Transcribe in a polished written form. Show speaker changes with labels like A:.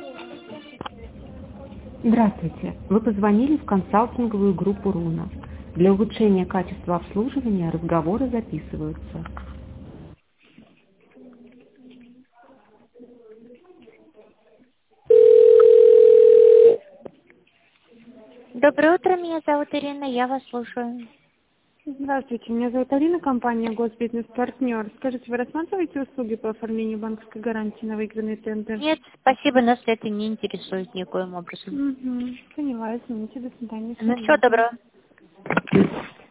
A: Здравствуйте. Вы позвонили в консалтинговую группу «Руна». Для улучшения качества обслуживания разговоры записываются.
B: Доброе утро, меня зовут Ирина, я вас слушаю.
C: Здравствуйте, меня зовут Алина, компания «Госбизнес-партнер». Скажите, вы рассматриваете услуги по оформлению банковской гарантии на выигранный тендер?
B: Нет, спасибо, нас это не интересует никоим образом.
C: Поняла, извините, до свидания.
B: Ну, всего доброго.